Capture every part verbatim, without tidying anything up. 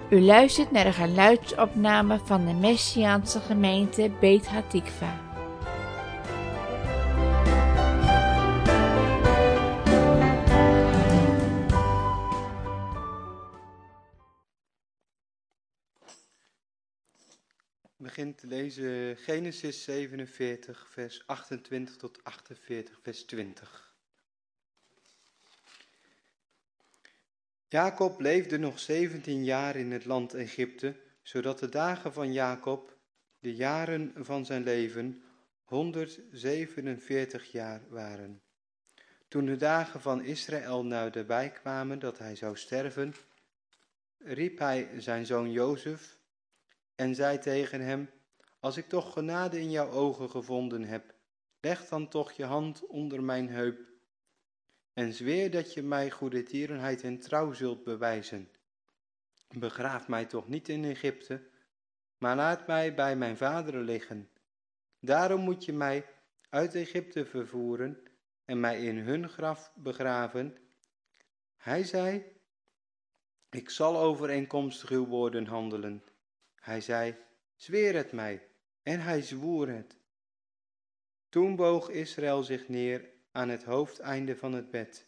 U luistert naar de geluidsopname van de Messiaanse gemeente Beit Hatikva. We beginnen te lezen Genesis zevenenveertig, vers achtentwintig tot achtenveertig, vers twintig. Jacob leefde nog zeventien jaar in het land Egypte, zodat de dagen van Jacob, de jaren van zijn leven, honderdzevenenveertig jaar waren. Toen de dagen van Israël nabij kwamen dat hij zou sterven, riep hij zijn zoon Jozef en zei tegen hem: als ik toch genade in jouw ogen gevonden heb, leg dan toch je hand onder mijn heup en zweer dat je mij goedertierenheid en trouw zult bewijzen. Begraaf mij toch niet in Egypte, maar laat mij bij mijn vaderen liggen. Daarom moet je mij uit Egypte vervoeren en mij in hun graf begraven. Hij zei: ik zal overeenkomstig uw woorden handelen. Hij zei: zweer het mij. En hij zwoer het. Toen boog Israël zich neer aan het hoofdeinde van het bed.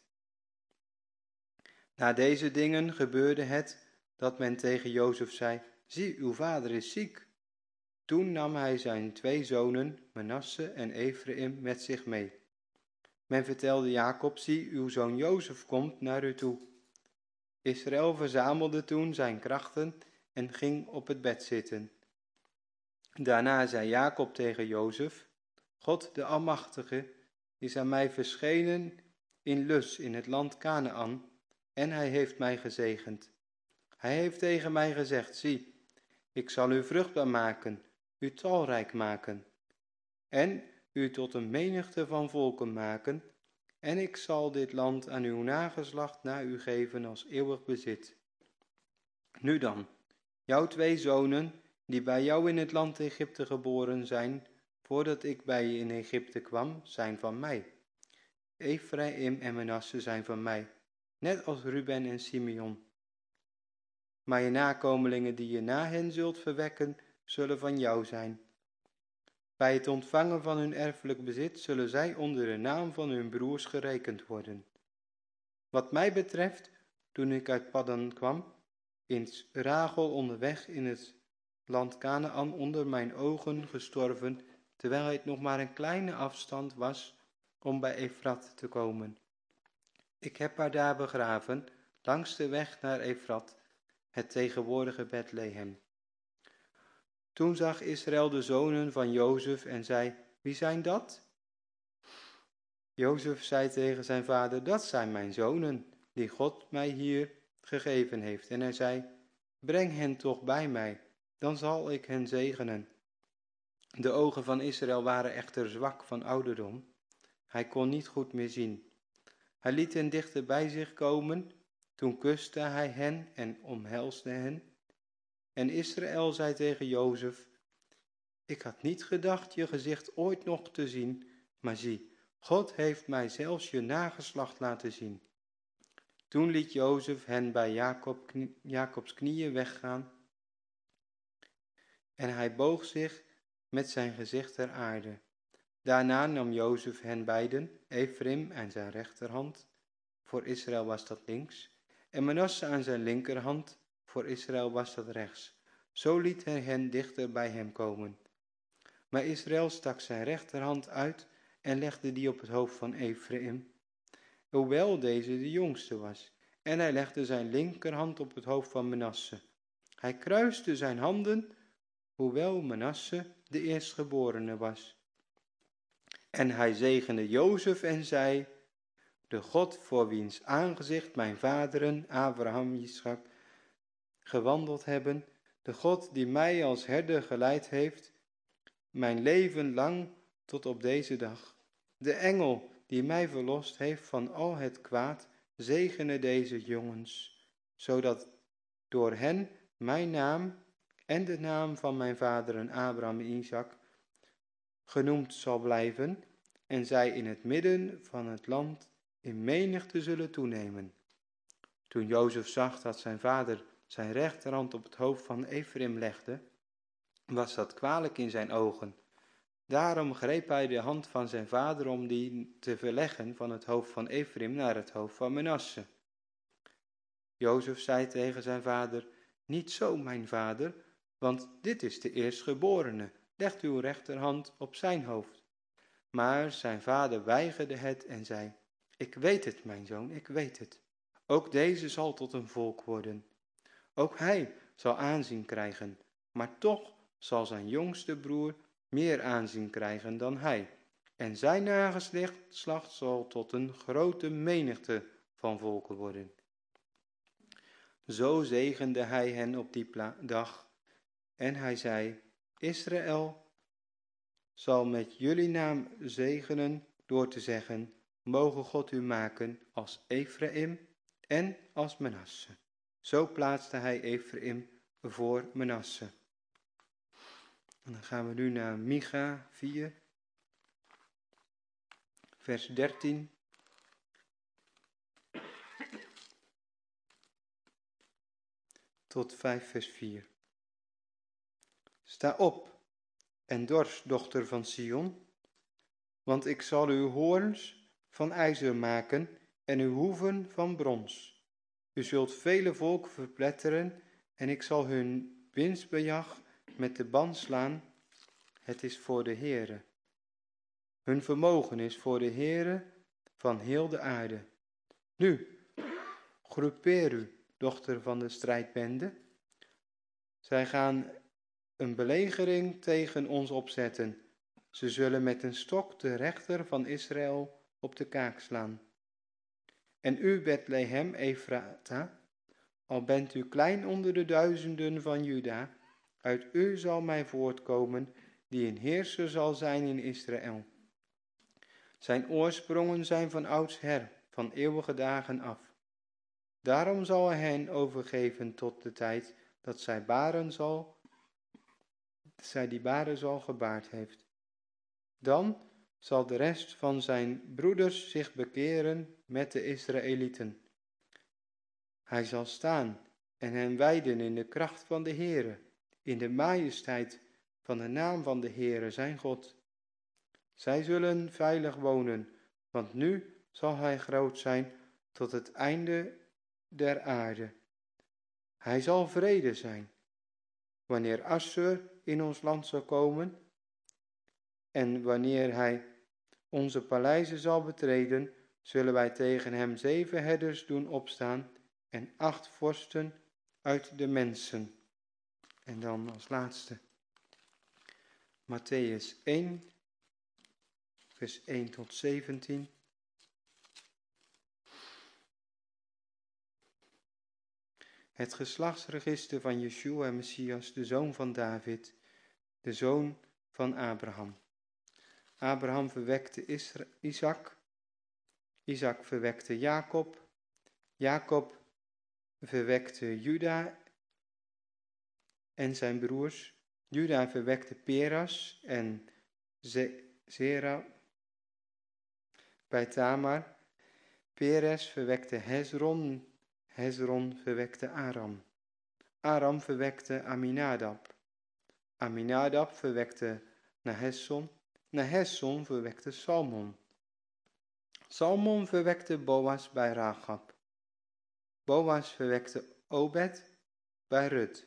Na deze dingen gebeurde het dat men tegen Jozef zei: zie, uw vader is ziek. Toen nam hij zijn twee zonen, Manasse en Ephraim, met zich mee. Men vertelde Jacob: zie, uw zoon Jozef komt naar u toe. Israël verzamelde toen zijn krachten en ging op het bed zitten. Daarna zei Jacob tegen Jozef: God de Almachtige is aan mij verschenen in Lus in het land Kanaan en hij heeft mij gezegend. Hij heeft tegen mij gezegd: zie, ik zal u vruchtbaar maken, u talrijk maken en u tot een menigte van volken maken en ik zal dit land aan uw nageslacht na u geven als eeuwig bezit. Nu dan, jouw twee zonen die bij jou in het land Egypte geboren zijn, voordat ik bij je in Egypte kwam, zijn van mij. Ephraim en Manasse zijn van mij, net als Ruben en Simeon. Maar je nakomelingen die je na hen zult verwekken, zullen van jou zijn. Bij het ontvangen van hun erfelijk bezit zullen zij onder de naam van hun broers gerekend worden. Wat mij betreft, toen ik uit Paddan kwam, in Rachel onderweg in het land Kanaan onder mijn ogen gestorven, terwijl het nog maar een kleine afstand was om bij Efrat te komen. Ik heb haar daar begraven, langs de weg naar Efrat, het tegenwoordige Bethlehem. Toen zag Israël de zonen van Jozef en zei: wie zijn dat? Jozef zei tegen zijn vader: dat zijn mijn zonen, die God mij hier gegeven heeft. En hij zei: breng hen toch bij mij, dan zal ik hen zegenen. De ogen van Israël waren echter zwak van ouderdom. Hij kon niet goed meer zien. Hij liet hen dichter bij zich komen. Toen kuste hij hen en omhelsde hen. En Israël zei tegen Jozef: ik had niet gedacht je gezicht ooit nog te zien, maar zie, God heeft mij zelfs je nageslacht laten zien. Toen liet Jozef hen bij Jacob, Jacobs knieën weggaan en hij boog zich met zijn gezicht ter aarde. Daarna nam Jozef hen beiden, Ephraim aan zijn rechterhand, voor Israël was dat links, en Manasse aan zijn linkerhand, voor Israël was dat rechts. Zo liet hij hen dichter bij hem komen. Maar Israël stak zijn rechterhand uit en legde die op het hoofd van Ephraim, hoewel deze de jongste was. En hij legde zijn linkerhand op het hoofd van Manasse. Hij kruiste zijn handen, hoewel Manasse de eerstgeborene was. En hij zegende Jozef en zei: de God voor wiens aangezicht mijn vaderen, Abraham, Isaac, gewandeld hebben, de God die mij als herder geleid heeft, mijn leven lang tot op deze dag. De engel die mij verlost heeft van al het kwaad, zegene deze jongens, zodat door hen mijn naam en de naam van mijn vaderen Abraham en Isaac genoemd zal blijven en zij in het midden van het land in menigte zullen toenemen. Toen Jozef zag dat zijn vader zijn rechterhand op het hoofd van Efraïm legde, was dat kwalijk in zijn ogen. Daarom greep hij de hand van zijn vader om die te verleggen van het hoofd van Efraïm naar het hoofd van Manasse. Jozef zei tegen zijn vader: niet zo, mijn vader, want dit is de eerstgeborene. Legt uw rechterhand op zijn hoofd. Maar zijn vader weigerde het en zei: ik weet het, mijn zoon, ik weet het. Ook deze zal tot een volk worden. Ook hij zal aanzien krijgen, maar toch zal zijn jongste broer meer aanzien krijgen dan hij. En zijn nageslacht zal tot een grote menigte van volken worden. Zo zegende hij hen op die dag. En hij zei: Israël zal met jullie naam zegenen door te zeggen: mogen God u maken als Efraïm en als Manasse. Zo plaatste hij Efraïm voor Manasse. En dan gaan we nu naar Micha vier, vers dertien. Tot vijf, vers vier. Sta op en dors, dochter van Sion, want ik zal uw hoorns van ijzer maken en uw hoeven van brons. U zult vele volken verpletteren en ik zal hun winstbejag met de ban slaan. Het is voor de Heere. Hun vermogen is voor de Heere van heel de aarde. Nu, groepeer u, dochter van de strijdbende. Zij gaan een belegering tegen ons opzetten. Ze zullen met een stok de rechter van Israël op de kaak slaan. En u, Bethlehem Efrata, al bent u klein onder de duizenden van Juda, uit u zal mij voortkomen, die een heerser zal zijn in Israël. Zijn oorsprongen zijn van oudsher, van eeuwige dagen af. Daarom zal hij hen overgeven tot de tijd dat zij baren zal, zij die baren zal gebaard heeft. Dan zal de rest van zijn broeders zich bekeren met de Israëlieten. Hij zal staan en hen wijden in de kracht van de Heere, in de majesteit van de naam van de Heere zijn God. Zij zullen veilig wonen, want nu zal hij groot zijn tot het einde der aarde. Hij zal vrede zijn. Wanneer Assur in ons land zal komen en wanneer hij onze paleizen zal betreden, zullen wij tegen hem zeven herders doen opstaan en acht vorsten uit de mensen. En dan als laatste Mattheüs één, vers één tot zeventien. Het geslachtsregister van Yeshua Messias, de zoon van David, de zoon van Abraham. Abraham verwekte Isra- Isaac, Isaac verwekte Jacob, Jacob verwekte Juda en zijn broers. Juda verwekte Peras en Zera bij Tamar. Peres verwekte Hezron, Hezron verwekte Aram. Aram verwekte Aminadab. Aminadab verwekte Nahesson. Nahesson verwekte Salmon. Salmon verwekte Boas bij Rachab. Boas verwekte Obed bij Rut.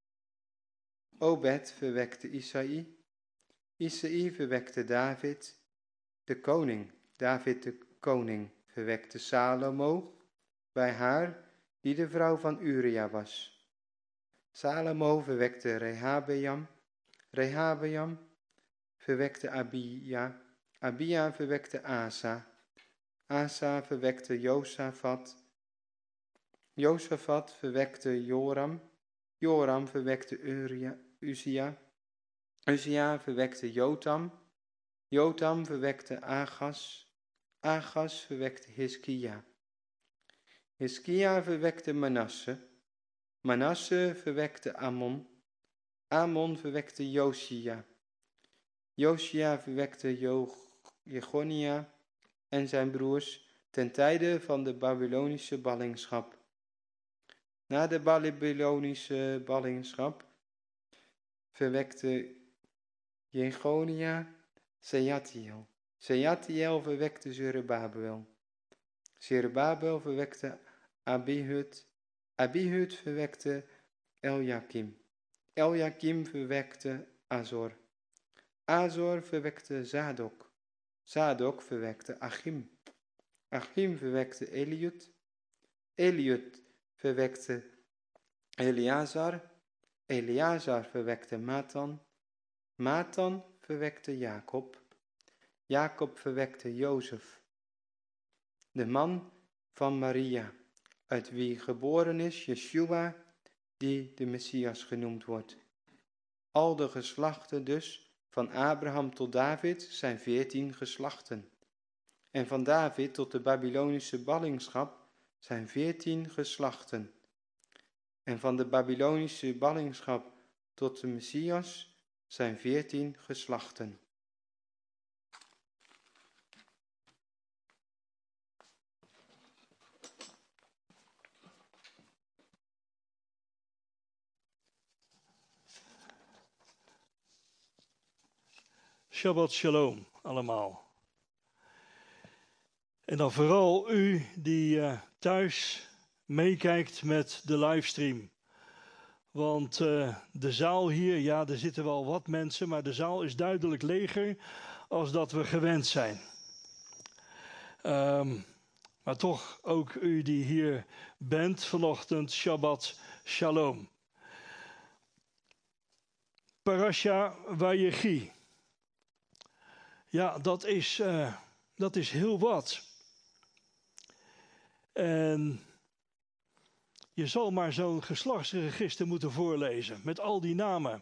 Obed verwekte Isaï. Isaï verwekte David, de koning. David de koning verwekte Salomo bij haar, die de vrouw van Uria was. Salomo verwekte Rehabeam. Rehabeam verwekte Abia. Abia verwekte Asa. Asa verwekte Josafat. Josafat verwekte Joram. Joram verwekte Uria, Uzia. Uzia verwekte Jotam. Jotam verwekte Agas. Agas verwekte Hiskia. Hiskia verwekte Manasse. Manasse verwekte Amon. Amon verwekte Josia. Josia verwekte Jegonia en zijn broers ten tijde van de Babylonische ballingschap. Na de Babylonische ballingschap verwekte Jegonia Sealtiel. Sealtiel verwekte Zerubbabel. Zerubbabel verwekte Abihud. Abihud verwekte Eljakim. Eljakim verwekte Azor. Azor verwekte Zadok. Zadok verwekte Achim. Achim verwekte Eliud. Eliud verwekte Eleazar. Eleazar verwekte Matan. Matan verwekte Jacob. Jacob verwekte Jozef, de man van Maria, uit wie geboren is Yeshua, die de Messias genoemd wordt. Al de geslachten dus, van Abraham tot David, zijn veertien geslachten. En van David tot de Babylonische ballingschap zijn veertien geslachten. En van de Babylonische ballingschap tot de Messias zijn veertien geslachten. Shabbat shalom allemaal. En dan vooral u die uh, thuis meekijkt met de livestream. Want uh, de zaal hier, ja, er zitten wel wat mensen, maar de zaal is duidelijk leger als dat we gewend zijn. Um, maar toch ook u die hier bent vanochtend, Shabbat shalom. Parasha Vayechi. Ja, dat is, uh, dat is heel wat. En je zal maar zo'n geslachtsregister moeten voorlezen met al die namen.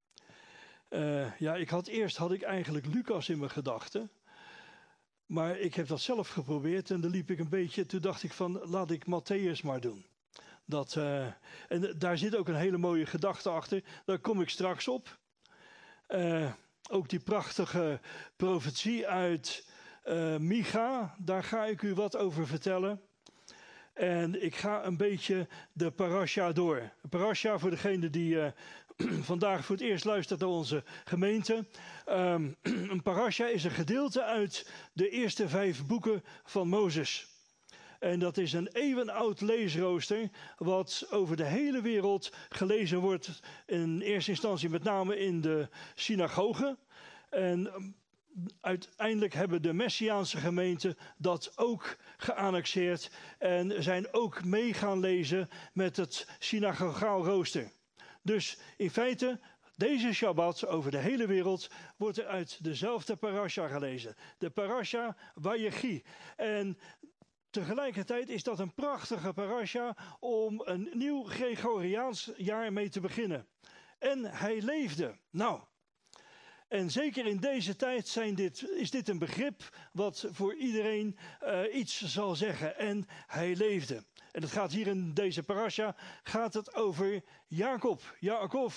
Uh, ja, ik had eerst had ik eigenlijk Lucas in mijn gedachten. Maar ik heb dat zelf geprobeerd en dan liep ik een beetje. Toen dacht ik van, laat ik Matthäus maar doen. Dat, uh, en daar zit ook een hele mooie gedachte achter. Daar kom ik straks op. Uh, ook die prachtige profetie uit uh, Micha. Daar ga ik u wat over vertellen. En ik ga een beetje de parasha door. Parasha, voor degene die uh, vandaag voor het eerst luistert naar onze gemeente. Um, een parasha is een gedeelte uit de eerste vijf boeken van Mozes. En dat is een eeuwenoud leesrooster wat over de hele wereld gelezen wordt. In eerste instantie met name in de synagogen. En uiteindelijk hebben de Messiaanse gemeenten dat ook geannexeerd. En zijn ook mee gaan lezen met het synagogaal rooster. Dus in feite, deze Shabbat over de hele wereld wordt er uit dezelfde parasha gelezen. De parasha Vayechi. En tegelijkertijd is dat een prachtige parasha om een nieuw Gregoriaans jaar mee te beginnen. En hij leefde. Nou, en zeker in deze tijd zijn dit, is dit een begrip wat voor iedereen uh, iets zal zeggen. En hij leefde. En het gaat hier in deze parasha gaat het over Jacob, Jacob.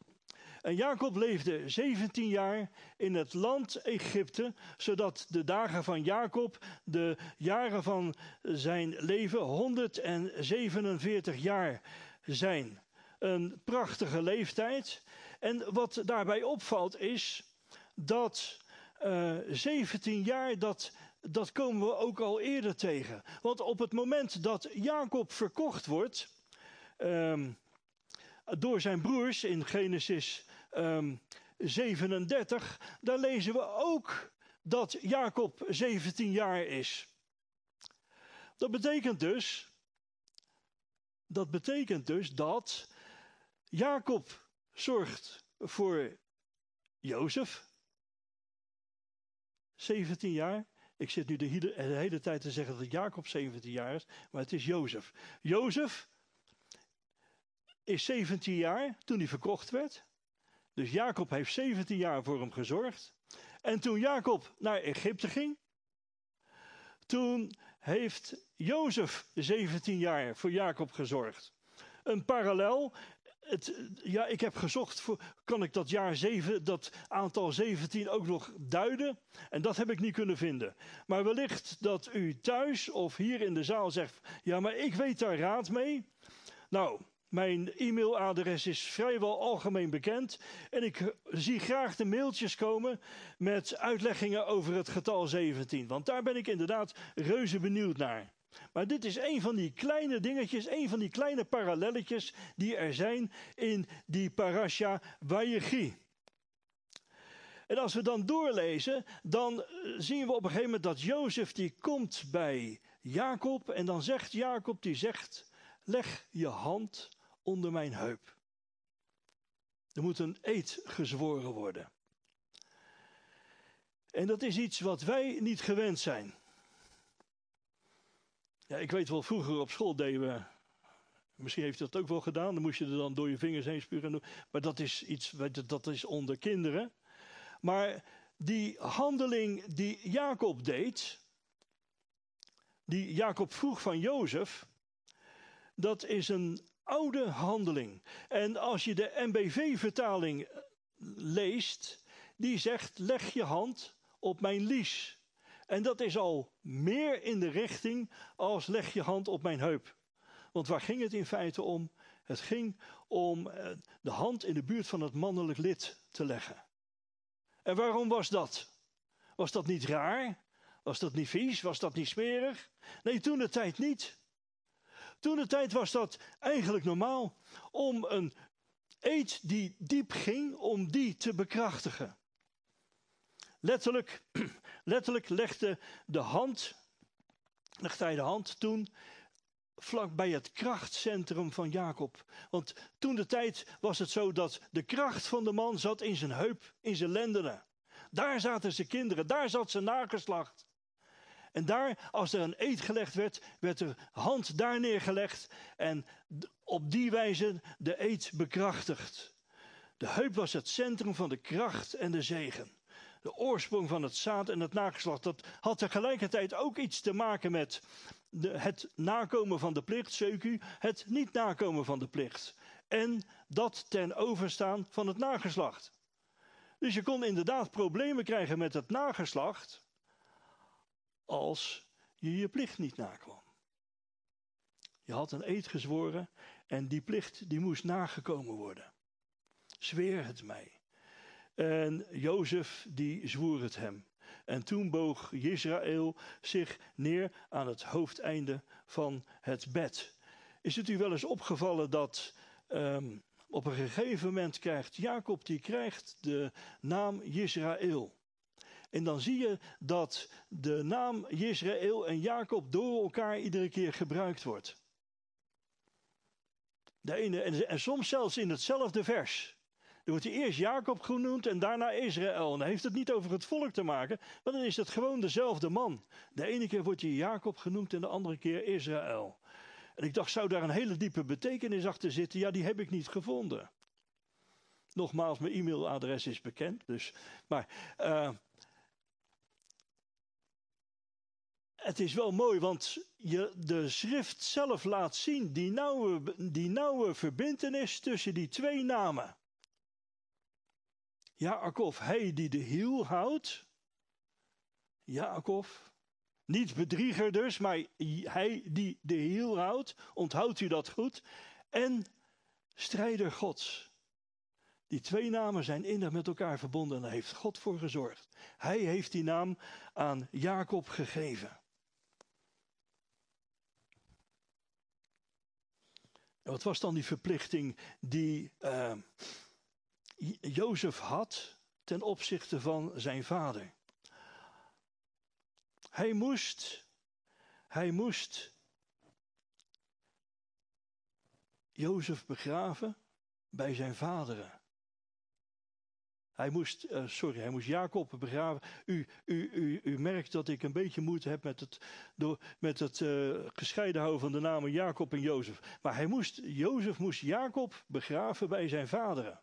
En Jacob leefde zeventien jaar in het land Egypte, zodat de dagen van Jacob, de jaren van zijn leven, honderdzevenenveertig jaar zijn. Een prachtige leeftijd. En wat daarbij opvalt is dat uh, zeventien jaar, dat, dat komen we ook al eerder tegen. Want op het moment dat Jacob verkocht wordt um, door zijn broers in Genesis um, zevenendertig, daar lezen we ook dat Jacob zeventien jaar is. Dat betekent dus, dat betekent dus dat Jacob zorgt voor Jozef. zeventien jaar. Ik zit nu de hele, de hele tijd te zeggen dat Jacob zeventien jaar is, maar het is Jozef. Jozef is zeventien jaar toen hij verkocht werd. Dus Jacob heeft zeventien jaar voor hem gezorgd. En toen Jacob naar Egypte ging, toen heeft Jozef zeventien jaar voor Jacob gezorgd. Een parallel. Het, ja, ik heb gezocht, voor, kan ik dat jaar zeven, dat aantal zeventien ook nog duiden? En dat heb ik niet kunnen vinden. Maar wellicht dat u thuis of hier in de zaal zegt, ja, maar ik weet daar raad mee. Nou, mijn e-mailadres is vrijwel algemeen bekend en ik zie graag de mailtjes komen met uitleggingen over het getal zeventien. Want daar ben ik inderdaad reuze benieuwd naar. Maar dit is een van die kleine dingetjes, een van die kleine parallelletjes die er zijn in die parasha Vayechi. En als we dan doorlezen, dan zien we op een gegeven moment dat Jozef die komt bij Jacob en dan zegt Jacob, die zegt, leg je hand onder mijn heup. Er moet een eed gezworen worden. En dat is iets wat wij niet gewend zijn. Ja, ik weet wel, vroeger op school deden we, misschien heeft u dat ook wel gedaan, dan moest je er dan door je vingers heen spuren. Maar dat is iets, dat is onder kinderen. Maar die handeling die Jacob deed, die Jacob vroeg van Jozef, dat is een oude handeling. En als je de N B V-vertaling leest, die zegt, leg je hand op mijn lies. En dat is al meer in de richting als leg je hand op mijn heup. Want waar ging het in feite om? Het ging om de hand in de buurt van het mannelijk lid te leggen. En waarom was dat? Was dat niet raar? Was dat niet vies? Was dat niet smerig? Nee, toen de tijd niet. Toen de tijd was dat eigenlijk normaal om een eed die diep ging, om die te bekrachtigen. Letterlijk, letterlijk legde de hand, legde hij de hand toen vlak bij het krachtcentrum van Jacob. Want toen de tijd was het zo dat de kracht van de man zat in zijn heup, in zijn lendenen. Daar zaten zijn kinderen, daar zat zijn nageslacht. En daar, als er een eed gelegd werd, werd de hand daar neergelegd en op die wijze de eed bekrachtigd. De heup was het centrum van de kracht en de zegen. De oorsprong van het zaad en het nageslacht. Dat had tegelijkertijd ook iets te maken met de, het nakomen van de plicht, seuku, het niet nakomen van de plicht. En dat ten overstaan van het nageslacht. Dus je kon inderdaad problemen krijgen met het nageslacht als je je plicht niet nakwam. Je had een eed gezworen en die plicht die moest nagekomen worden. Zweer het mij. En Jozef die zwoer het hem. En toen boog Israël zich neer aan het hoofdeinde van het bed. Is het u wel eens opgevallen dat um, op een gegeven moment krijgt Jacob die krijgt de naam Israël. En dan zie je dat de naam Israël en Jacob door elkaar iedere keer gebruikt wordt. De ene, en, en soms zelfs in hetzelfde vers. Er wordt hij eerst Jacob genoemd en daarna Israël. En dan heeft het niet over het volk te maken, maar dan is het gewoon dezelfde man. De ene keer wordt hij Jacob genoemd en de andere keer Israël. En ik dacht, zou daar een hele diepe betekenis achter zitten? Ja, die heb ik niet gevonden. Nogmaals, mijn e-mailadres is bekend. Dus, maar uh, het is wel mooi, want je, de schrift zelf laat zien die nauwe, die nauwe verbintenis tussen die twee namen. Jacob, hij die de hiel houdt. Jacob, niet bedrieger dus, maar hij die de hiel houdt. Onthoudt u dat goed? En strijder Gods. Die twee namen zijn innig met elkaar verbonden en daar heeft God voor gezorgd. Hij heeft die naam aan Jacob gegeven. En wat was dan die verplichting die Uh, Jozef had ten opzichte van zijn vader? Hij moest, hij moest Jozef begraven bij zijn vaderen. Hij moest, uh, sorry, hij moest Jacob begraven. U, u, u, u merkt dat ik een beetje moeite heb met het, door, met het uh, gescheiden houden van de namen Jacob en Jozef. Maar hij moest, Jozef moest Jacob begraven bij zijn vaderen.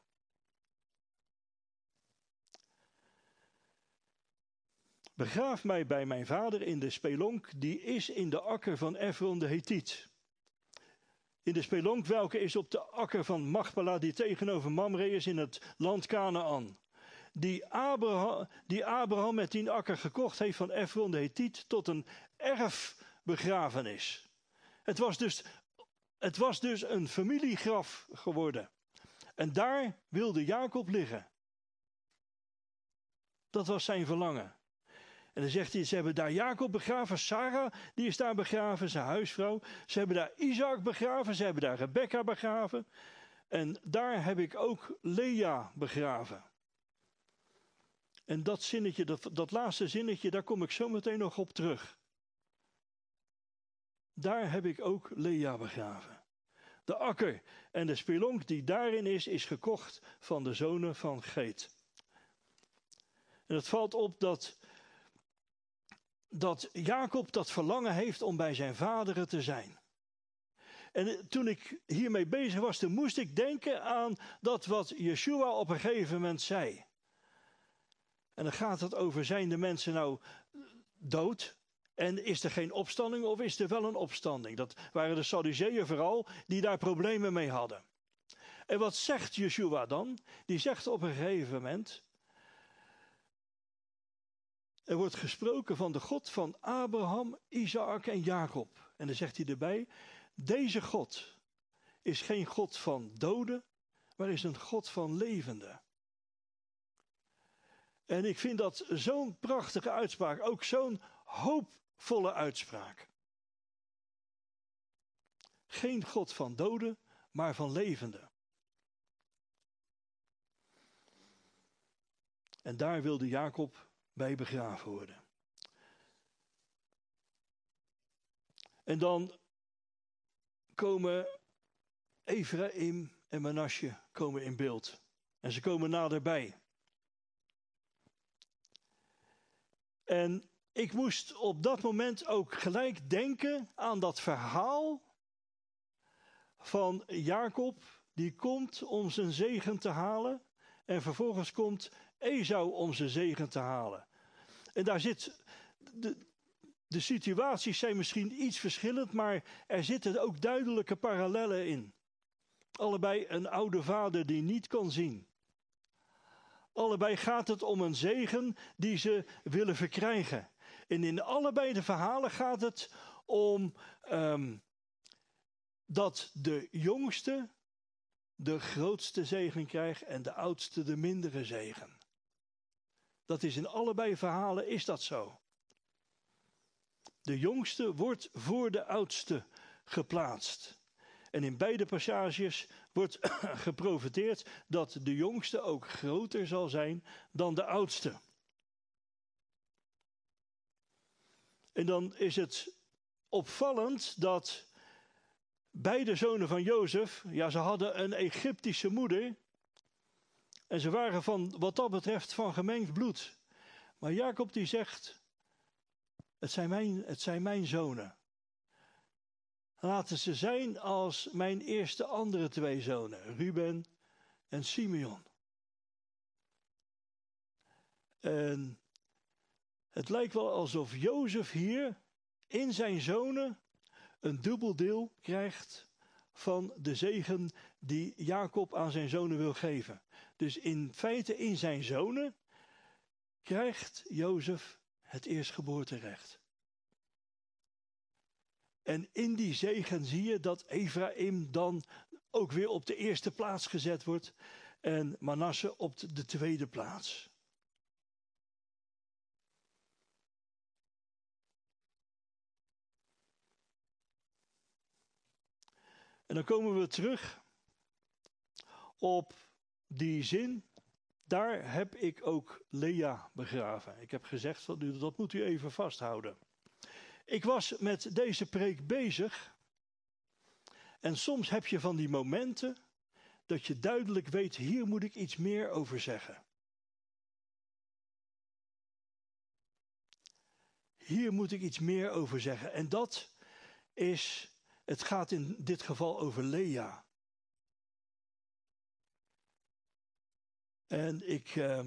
Begraaf mij bij mijn vader in de spelonk, die is in de akker van Efron de Hethiet. In de spelonk welke is op de akker van Machpela, die tegenover Mamre is in het land Kanaan. Die Abraham, die Abraham met die akker gekocht heeft van Efron de Hethiet tot een erfbegrafenis. Het was dus het was dus een familiegraf geworden. En daar wilde Jacob liggen. Dat was zijn verlangen. En dan zegt hij, ze hebben daar Jacob begraven, Sarah, die is daar begraven, zijn huisvrouw. Ze hebben daar Isaac begraven, ze hebben daar Rebekka begraven. En daar heb ik ook Lea begraven. En dat zinnetje, dat, dat laatste zinnetje, daar kom ik zo meteen nog op terug. Daar heb ik ook Lea begraven. De akker en de spelonk die daarin is, is gekocht van de zonen van Geet. En het valt op dat, dat Jacob dat verlangen heeft om bij zijn vaderen te zijn. En toen ik hiermee bezig was, toen moest ik denken aan dat wat Yeshua op een gegeven moment zei. En dan gaat het over, zijn de mensen nou dood? En is er geen opstanding of is er wel een opstanding? Dat waren de Sadduceeën vooral die daar problemen mee hadden. En wat zegt Yeshua dan? Die zegt op een gegeven moment, er wordt gesproken van de God van Abraham, Isaac en Jacob. En dan zegt hij erbij, deze God is geen God van doden, maar is een God van levenden. En ik vind dat zo'n prachtige uitspraak, ook zo'n hoopvolle uitspraak. Geen God van doden, maar van levenden. En daar wilde Jacob bij begraven worden. En dan komen Ephraim en Manasseh komen in beeld. En ze komen naderbij. En ik moest op dat moment ook gelijk denken aan dat verhaal van Jacob, die komt om zijn zegen te halen. En vervolgens komt Esau om zijn zegen te halen. En daar zit, de, de situaties zijn misschien iets verschillend, maar er zitten ook duidelijke parallellen in. Allebei een oude vader die niet kon zien. Allebei gaat het om een zegen die ze willen verkrijgen. En in allebei de verhalen gaat het om um, dat de jongste de grootste zegen krijgt en de oudste de mindere zegen. Dat is in allebei verhalen is dat zo. De jongste wordt voor de oudste geplaatst. En in beide passages wordt geprofeteerd dat de jongste ook groter zal zijn dan de oudste. En dan is het opvallend dat beide zonen van Jozef, ja, ze hadden een Egyptische moeder. En ze waren van, wat dat betreft, van gemengd bloed. Maar Jacob die zegt, het zijn mijn, het zijn mijn zonen. Laten ze zijn als mijn eerste andere twee zonen, Ruben en Simeon. En het lijkt wel alsof Jozef hier in zijn zonen een dubbel deel krijgt van de zegen die Jacob aan zijn zonen wil geven. Dus in feite in zijn zonen krijgt Jozef het eerstgeboorterecht. En in die zegen zie je dat Ephraim dan ook weer op de eerste plaats gezet wordt en Manasseh op de tweede plaats. En dan komen we terug op die zin, daar heb ik ook Lea begraven. Ik heb gezegd, dat moet u even vasthouden. Ik was met deze preek bezig en soms heb je van die momenten dat je duidelijk weet, hier moet ik iets meer over zeggen. Hier moet ik iets meer over zeggen. En dat is, het gaat in dit geval over Lea. En ik, uh,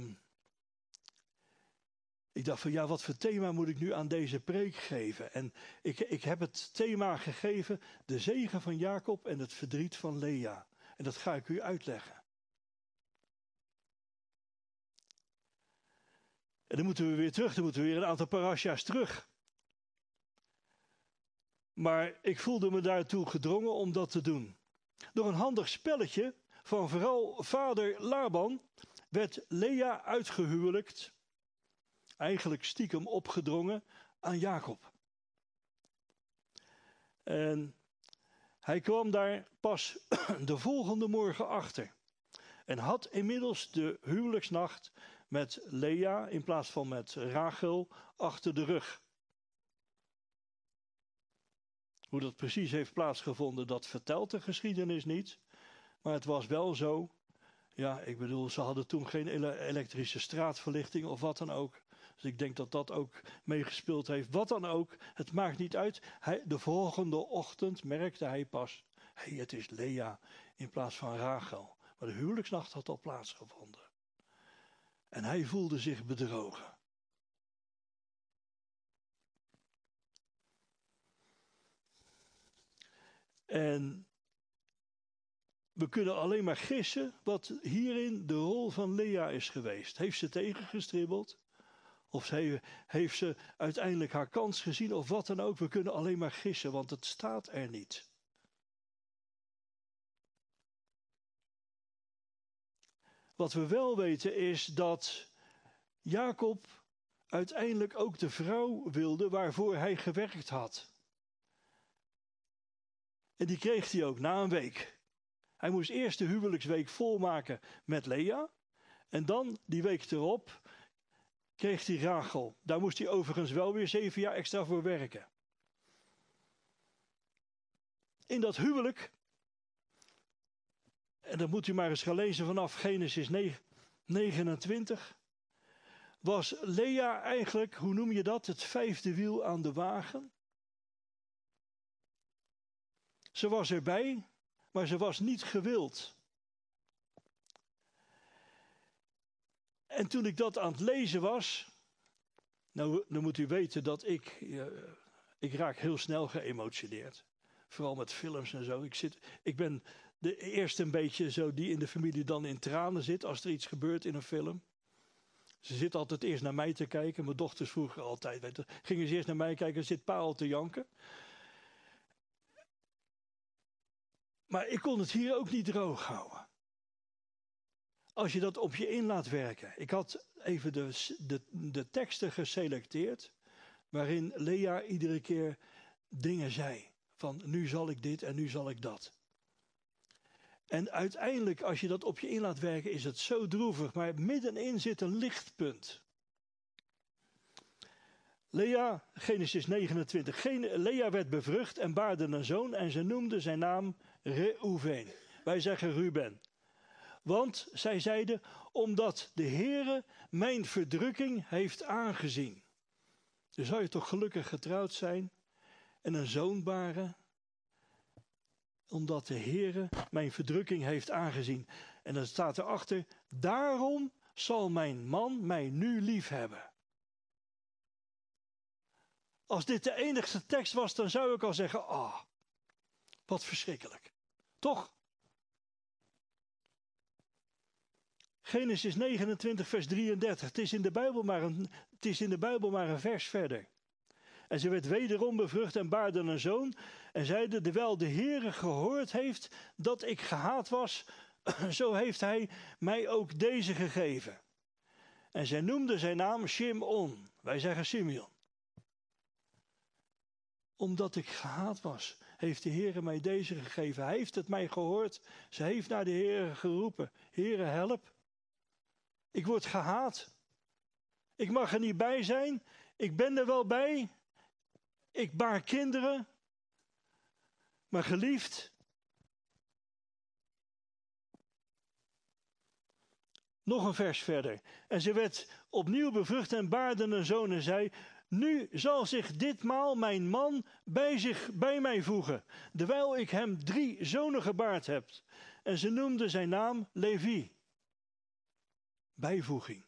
ik dacht van ja, wat voor thema moet ik nu aan deze preek geven? En ik, ik heb het thema gegeven, de zegen van Jacob en het verdriet van Lea. En dat ga ik u uitleggen. En dan moeten we weer terug, dan moeten we weer een aantal parasha's terug. Maar ik voelde me daartoe gedrongen om dat te doen. Door een handig spelletje van vooral vader Laban werd Lea uitgehuwelijkt, eigenlijk stiekem opgedrongen aan Jacob. En hij kwam daar pas de volgende morgen achter. En had inmiddels de huwelijksnacht met Lea in plaats van met Rachel achter de rug. Hoe dat precies heeft plaatsgevonden, dat vertelt de geschiedenis niet. Maar het was wel zo. Ja, ik bedoel, ze hadden toen geen ele- elektrische straatverlichting of wat dan ook. Dus ik denk dat dat ook meegespeeld heeft. Wat dan ook, het maakt niet uit. Hij, de volgende ochtend merkte hij pas, hé, hey, het is Lea in plaats van Rachel. Maar de huwelijksnacht had al plaatsgevonden. En hij voelde zich bedrogen. En we kunnen alleen maar gissen wat hierin de rol van Lea is geweest. Heeft ze tegengestribbeld? Of ze heeft ze uiteindelijk haar kans gezien of wat dan ook? We kunnen alleen maar gissen, want het staat er niet. Wat we wel weten is dat Jacob uiteindelijk ook de vrouw wilde waarvoor hij gewerkt had. En die kreeg hij ook na een week. Hij moest eerst de huwelijksweek volmaken met Lea. En dan, die week erop, kreeg hij Rachel. Daar moest hij overigens wel weer zeven jaar extra voor werken. In dat huwelijk, en dat moet u maar eens gaan lezen vanaf Genesis negenentwintig, was Lea eigenlijk, hoe noem je dat, het vijfde wiel aan de wagen. Ze was erbij, maar ze was niet gewild. En toen ik dat aan het lezen was, nou, dan moet u weten dat ik, ja, ik raak heel snel geëmotioneerd. Vooral met films en zo. Ik, zit, ik ben de eerste een beetje zo die in de familie dan in tranen zit als er iets gebeurt in een film. Ze zit altijd eerst naar mij te kijken. Mijn dochters vroeger altijd. Weet je, gingen ze eerst naar mij kijken en zit pa al te janken. Maar ik kon het hier ook niet droog houden. Als je dat op je in laat werken. Ik had even de, de, de teksten geselecteerd. Waarin Lea iedere keer dingen zei. Van nu zal ik dit en nu zal ik dat. En uiteindelijk als je dat op je in laat werken is het zo droevig. Maar middenin zit een lichtpunt. Lea, Genesis negenentwintig. Lea werd bevrucht en baarde een zoon en ze noemde zijn naam Reuven. Wij zeggen Ruben. Want zij zeiden, omdat de Heere mijn verdrukking heeft aangezien. Dan zou je toch gelukkig getrouwd zijn en een zoon baren. Omdat de Heere mijn verdrukking heeft aangezien. En dan staat erachter, daarom zal mijn man mij nu lief hebben. Als dit de enigste tekst was, dan zou ik al zeggen, ah, oh, wat verschrikkelijk. Toch? Genesis negenentwintig vers drieëndertig. Het is in de Bijbel maar een, het is in de Bijbel maar een vers verder. En ze werd wederom bevrucht en baarde een zoon. En zeide, terwijl de Heere gehoord heeft dat ik gehaat was, zo heeft hij mij ook deze gegeven. En zij noemde zijn naam Shimon. Wij zeggen Simeon. Omdat ik gehaat was, heeft de Heere mij deze gegeven. Hij heeft het mij gehoord. Ze heeft naar de Heere geroepen. Heere, help. Ik word gehaat. Ik mag er niet bij zijn. Ik ben er wel bij. Ik baar kinderen. Maar geliefd. Nog een vers verder. En ze werd opnieuw bevrucht en baarde een zoon en zei, nu zal zich ditmaal mijn man bij, zich, bij mij voegen, terwijl ik hem drie zonen gebaard heb. En ze noemde zijn naam Levi. Bijvoeging.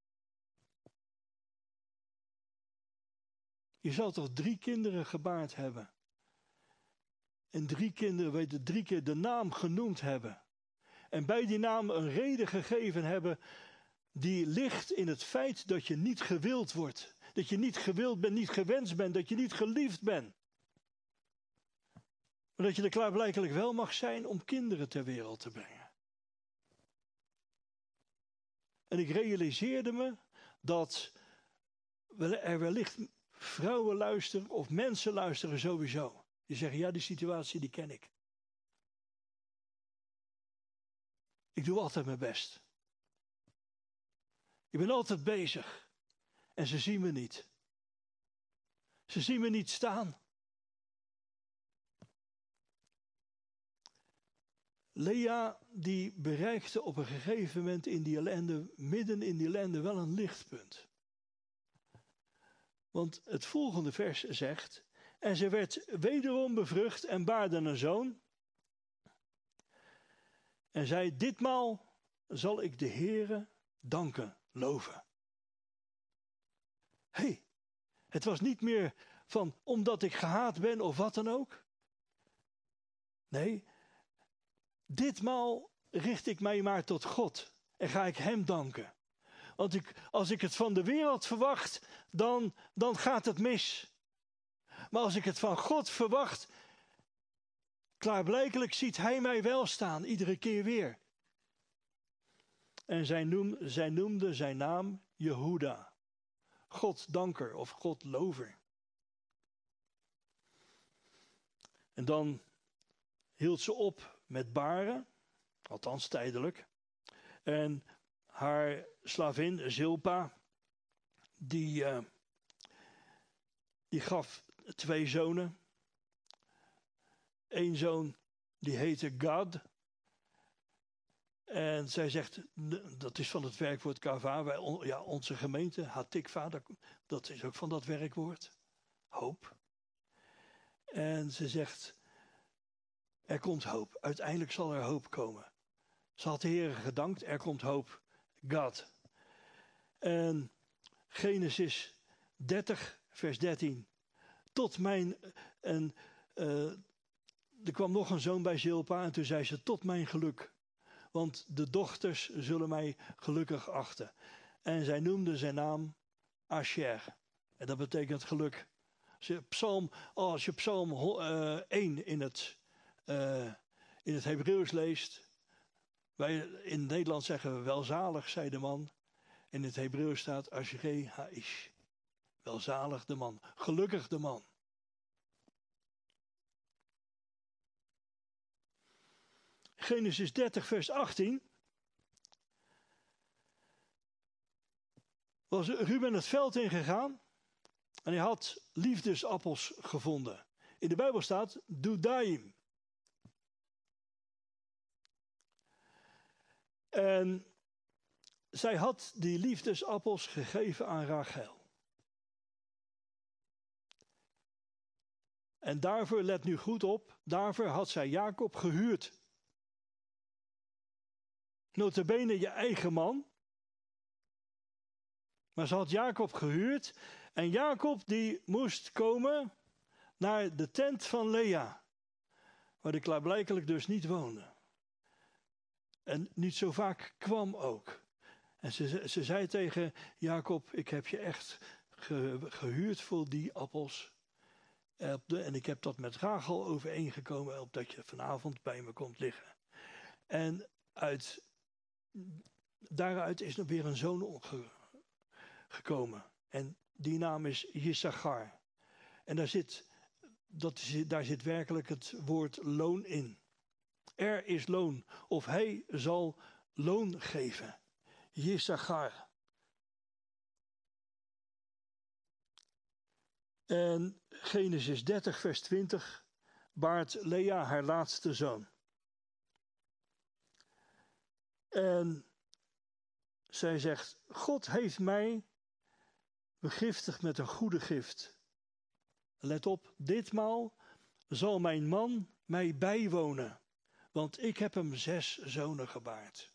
Je zal toch drie kinderen gebaard hebben. En drie kinderen weten drie keer de naam genoemd hebben. En bij die naam een reden gegeven hebben die ligt in het feit dat je niet gewild wordt. Dat je niet gewild bent, niet gewenst bent, dat je niet geliefd bent. Maar dat je er klaarblijkelijk wel mag zijn om kinderen ter wereld te brengen. En ik realiseerde me dat er wellicht vrouwen luisteren of mensen luisteren sowieso. Die zeggen, ja, die situatie die ken ik. Ik doe altijd mijn best. Ik ben altijd bezig. En ze zien me niet. Ze zien me niet staan. Lea die bereikte op een gegeven moment in die ellende, midden in die ellende, wel een lichtpunt. Want het volgende vers zegt, en ze werd wederom bevrucht en baarde een zoon. En zei, ditmaal zal ik de Heere danken, loven. Hé, hey, het was niet meer van omdat ik gehaat ben of wat dan ook. Nee, ditmaal richt ik mij maar tot God en ga ik hem danken. Want ik, als ik het van de wereld verwacht, dan, dan gaat het mis. Maar als ik het van God verwacht, klaarblijkelijk ziet hij mij wel staan, iedere keer weer. En zij, noem, zij noemde zijn naam Jehuda. Goddanker of Godlover. En dan hield ze op met baren, althans tijdelijk. En haar slavin Zilpa, die, uh, die gaf twee zonen. Eén zoon, die heette Gad. En zij zegt, dat is van het werkwoord kava, wij, ja, onze gemeente, hatikva, dat is ook van dat werkwoord. Hoop. En ze zegt, er komt hoop. Uiteindelijk zal er hoop komen. Ze had de Heer gedankt, er komt hoop. God. En Genesis dertig, vers dertien. Tot mijn, en uh, er kwam nog een zoon bij Zilpa en toen zei ze, tot mijn geluk. Want de dochters zullen mij gelukkig achten. En zij noemde zijn naam Asher. En dat betekent geluk. Als je psalm, als je psalm uh, één in het, uh, in het Hebreeuws leest. Wij in Nederland zeggen we welzalig, zei de man. In het Hebreeuws staat Asher Haish. Welzalig de man. Gelukkig de man. Genesis dertig, vers achttien. Was Ruben het veld ingegaan. En hij had liefdesappels gevonden. In de Bijbel staat Dudaim. En zij had die liefdesappels gegeven aan Rachel. En daarvoor, let nu goed op, daarvoor had zij Jacob gehuurd. Notabene je eigen man. Maar ze had Jacob gehuurd. En Jacob die moest komen naar de tent van Lea. Waar hij klaarblijkelijk dus niet woonde. En niet zo vaak kwam ook. En ze, ze zei tegen Jacob, ik heb je echt ge, gehuurd voor die appels. En ik heb dat met Rachel overeengekomen, opdat je vanavond bij me komt liggen. En uit, daaruit is nog weer een zoon opge, gekomen. En die naam is Issachar. En daar zit, dat is, daar zit werkelijk het woord loon in. Er is loon, of hij zal loon geven. Issachar. En Genesis dertig, vers twintig, baart Lea haar laatste zoon. En zij zegt, God heeft mij begiftigd met een goede gift. Let op, ditmaal zal mijn man mij bijwonen, want ik heb hem zes zonen gebaard.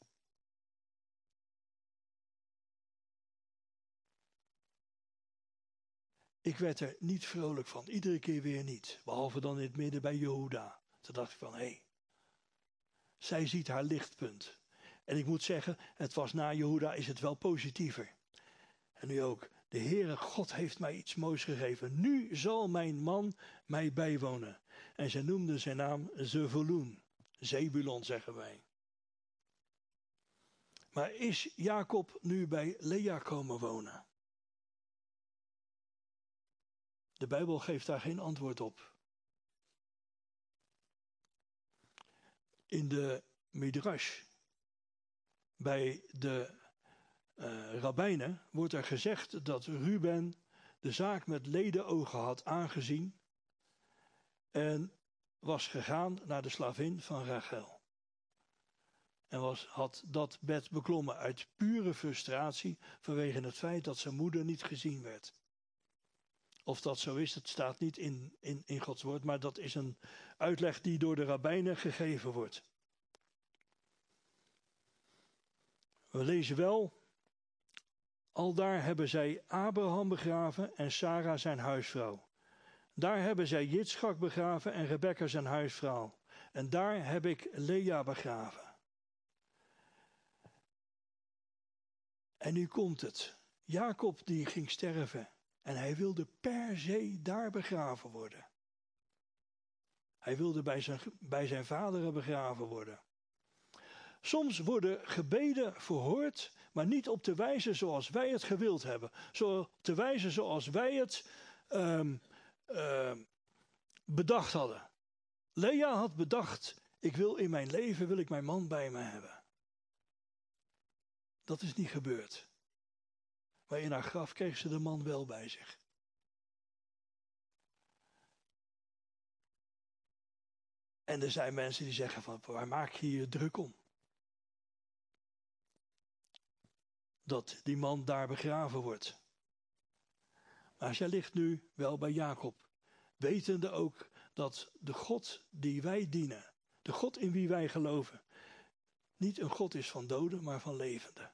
Ik werd er niet vrolijk van, iedere keer weer niet. Behalve dan in het midden bij Jehuda. Toen dacht ik van, hé, hey, zij ziet haar lichtpunt. En ik moet zeggen, het was na Jehuda is het wel positiever. En nu ook, de Heere God heeft mij iets moois gegeven. Nu zal mijn man mij bijwonen. En zij noemden zijn naam Zevulun. Zebulon zeggen wij. Maar is Jacob nu bij Lea komen wonen? De Bijbel geeft daar geen antwoord op. In de Midrash, bij de uh, rabbijnen, wordt er gezegd dat Ruben de zaak met ledenogen had aangezien en was gegaan naar de slavin van Rachel. En was, had dat bed beklommen uit pure frustratie vanwege het feit dat zijn moeder niet gezien werd. Of dat zo is, het staat niet in, in, in Gods woord, maar dat is een uitleg die door de rabbijnen gegeven wordt. We lezen wel, aldaar hebben zij Abraham begraven en Sarah zijn huisvrouw. Daar hebben zij Jitschak begraven en Rebekka zijn huisvrouw. En daar heb ik Lea begraven. En nu komt het. Jacob die ging sterven. En hij wilde per se daar begraven worden. Hij wilde bij zijn, bij zijn vader begraven worden. Soms worden gebeden verhoord, maar niet op de wijze zoals wij het gewild hebben. Zo op de wijze zoals wij het um, um, bedacht hadden. Lea had bedacht, ik wil in mijn leven, wil ik mijn man bij me hebben. Dat is niet gebeurd. Maar in haar graf kreeg ze de man wel bij zich. En er zijn mensen die zeggen van, waar maak je je druk om? Dat die man daar begraven wordt. Maar zij ligt nu wel bij Jacob. Wetende ook dat de God die wij dienen, de God in wie wij geloven, niet een God is van doden, maar van levenden.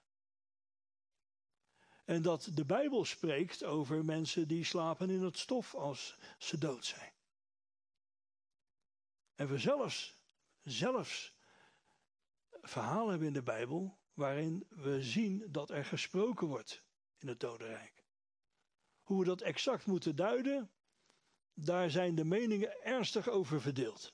En dat de Bijbel spreekt over mensen die slapen in het stof als ze dood zijn. En we zelfs, zelfs verhalen hebben in de Bijbel waarin we zien dat er gesproken wordt in het dodenrijk. Hoe we dat exact moeten duiden, daar zijn de meningen ernstig over verdeeld.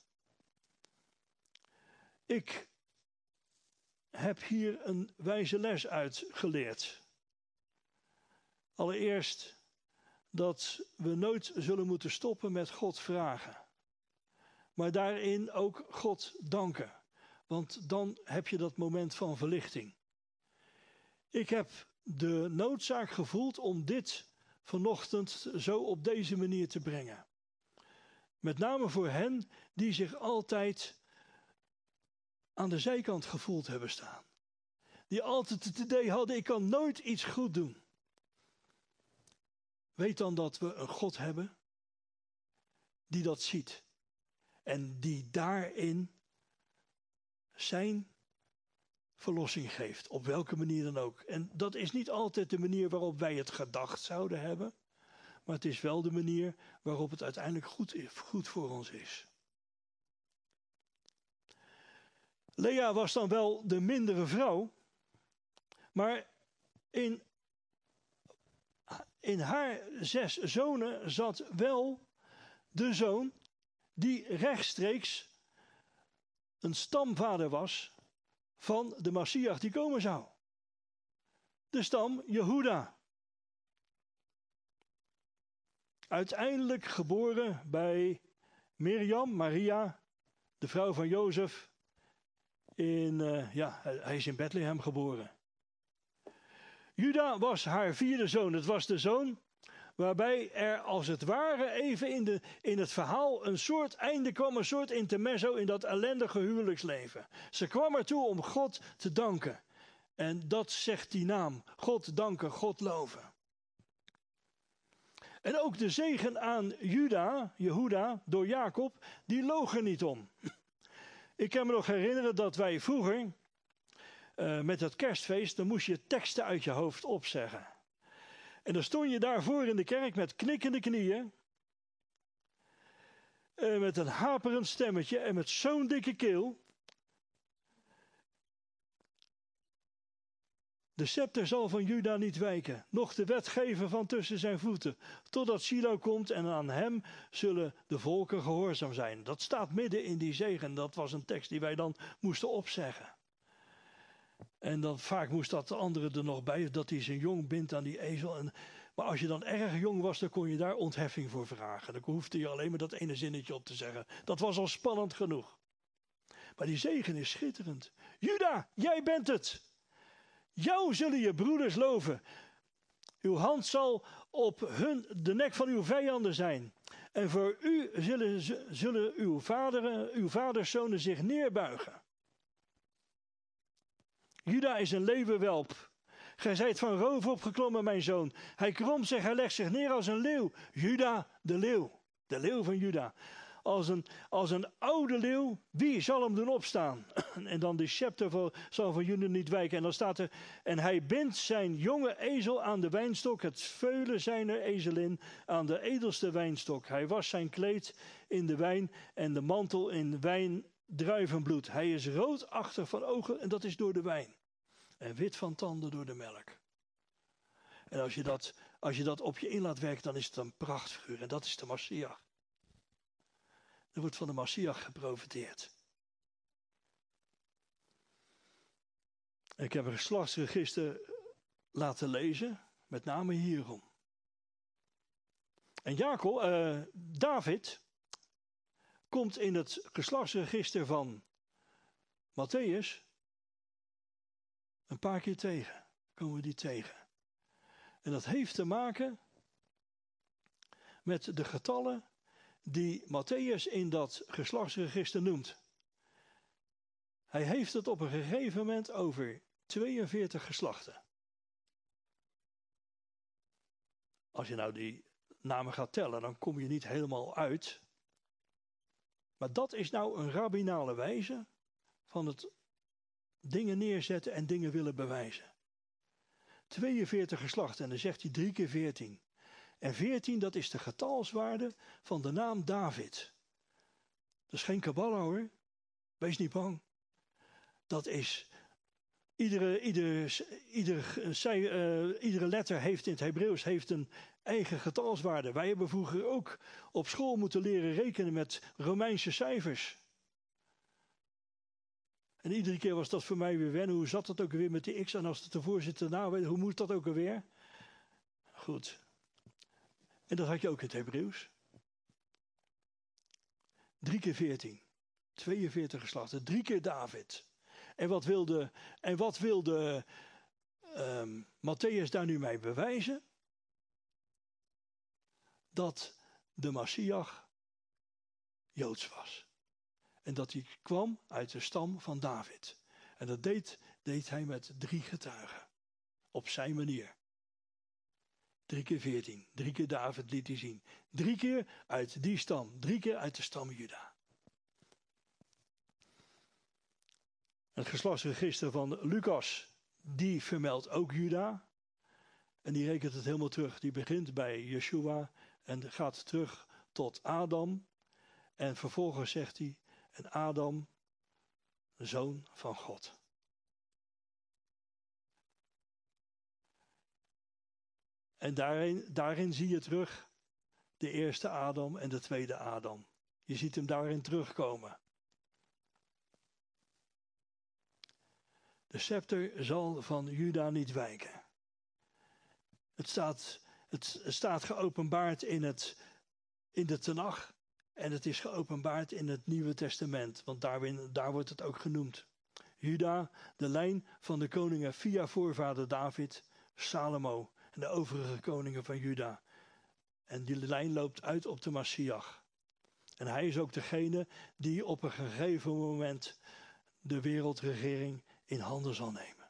Ik heb hier een wijze les uit geleerd. Allereerst dat we nooit zullen moeten stoppen met God vragen. Maar daarin ook God danken. Want dan heb je dat moment van verlichting. Ik heb de noodzaak gevoeld om dit vanochtend zo op deze manier te brengen. Met name voor hen die zich altijd aan de zijkant gevoeld hebben staan. Die altijd het idee hadden, ik kan nooit iets goed doen. Weet dan dat we een God hebben die dat ziet. En die daarin zijn verlossing geeft. Op welke manier dan ook. En dat is niet altijd de manier waarop wij het gedacht zouden hebben. Maar het is wel de manier waarop het uiteindelijk goed, is, goed voor ons is. Lea was dan wel de mindere vrouw. Maar in, in haar zes zonen zat wel de zoon die rechtstreeks een stamvader was van de Messias die komen zou. De stam Jehuda. Uiteindelijk geboren bij Miriam, Maria, de vrouw van Jozef. In, uh, ja, hij is in Bethlehem geboren. Juda was haar vierde zoon. Het was de zoon waarbij er als het ware even in, de, in het verhaal een soort einde kwam, een soort intermezzo in dat ellendige huwelijksleven. Ze kwam ertoe om God te danken. En dat zegt die naam. God danken, God loven. En ook de zegen aan Juda, Jehuda, door Jacob, die loog er niet om. Ik kan me nog herinneren dat wij vroeger, uh, met het kerstfeest, dan moest je teksten uit je hoofd opzeggen. En dan stond je daarvoor in de kerk met knikkende knieën, uh, met een haperend stemmetje en met zo'n dikke keel. De scepter zal van Juda niet wijken, noch de wetgever van tussen zijn voeten, totdat Shiloh komt en aan hem zullen de volken gehoorzaam zijn. Dat staat midden in die zegen. Dat was een tekst die wij dan moesten opzeggen. En dan vaak moest dat de andere er nog bij, dat hij zijn jong bindt aan die ezel. En, maar als je dan erg jong was, dan kon je daar ontheffing voor vragen. Dan hoefde je alleen maar dat ene zinnetje op te zeggen. Dat was al spannend genoeg. Maar die zegen is schitterend. Juda, jij bent het. Jou zullen je broeders loven. Uw hand zal op hun, de nek van uw vijanden zijn. En voor u zullen, zullen uw, vaderen, uw vaderszonen zich neerbuigen. Juda is een leeuwenwelp. Gij zijt van roof opgeklommen, mijn zoon. Hij kromt zich, hij legt zich neer als een leeuw. Juda, de leeuw. De leeuw van Juda. Als een, als een oude leeuw, wie zal hem doen opstaan? En dan de scepter van, zal van Juda niet wijken. En dan staat er, en hij bindt zijn jonge ezel aan de wijnstok, het veulen zijner ezelin aan de edelste wijnstok. Hij wast zijn kleed in de wijn en de mantel in wijndruivenbloed. Hij is roodachtig van ogen en dat is door de wijn. En wit van tanden door de melk. En als je dat, als je dat op je in laat werken, dan is het een prachtfiguur. En dat is de Messias. Er wordt van de Messias geprofeteerd. Ik heb een geslachtsregister laten lezen, met name hierom. En Jacob, uh, David, komt in het geslachtsregister van Matthäus een paar keer tegen. Komen we die tegen. En dat heeft te maken met de getallen die Matthäus in dat geslachtsregister noemt. Hij heeft het op een gegeven moment over tweeënveertig geslachten. Als je nou die namen gaat tellen, dan kom je niet helemaal uit. Maar dat is nou een rabbinale wijze van het dingen neerzetten en dingen willen bewijzen. tweeënveertig geslachten en dan zegt hij drie keer veertien. En veertien, dat is de getalswaarde van de naam David. Dat is geen kabbala hoor. Wees niet bang. Dat is, iedere, iedere, iedere, zij, uh, iedere letter heeft in het Hebreeuws heeft een eigen getalswaarde. Wij hebben vroeger ook op school moeten leren rekenen met Romeinse cijfers. En iedere keer was dat voor mij weer wennen. Hoe zat dat ook weer met die x? En als het de voorzitter nou weet, hoe moet dat ook alweer? Goed. En dat had je ook in het Hebreeuws. Drie keer veertien. tweeënveertig geslachten. Drie keer David. En wat wilde, en wat wilde um, Matthäus daar nu mee bewijzen? Dat de Messias Joods was. En dat hij kwam uit de stam van David. En dat deed, deed hij met drie getuigen. Op zijn manier. Drie keer veertien. Drie keer David liet hij zien. Drie keer uit die stam. Drie keer uit de stam Juda. Het geslachtsregister van Lucas, die vermeldt ook Juda. En die rekent het helemaal terug. Die begint bij Yeshua en gaat terug tot Adam. En vervolgens zegt hij, en Adam, zoon van God. En daarin, daarin zie je terug de eerste Adam en de tweede Adam. Je ziet hem daarin terugkomen. De scepter zal van Juda niet wijken. Het staat, het staat geopenbaard in, het, in de Tenach. En het is geopenbaard in het Nieuwe Testament. Want daarin, daar wordt het ook genoemd. Juda, de lijn van de koningen via voorvader David, Salomo en de overige koningen van Juda. En die lijn loopt uit op de Messias. En hij is ook degene die op een gegeven moment de wereldregering in handen zal nemen.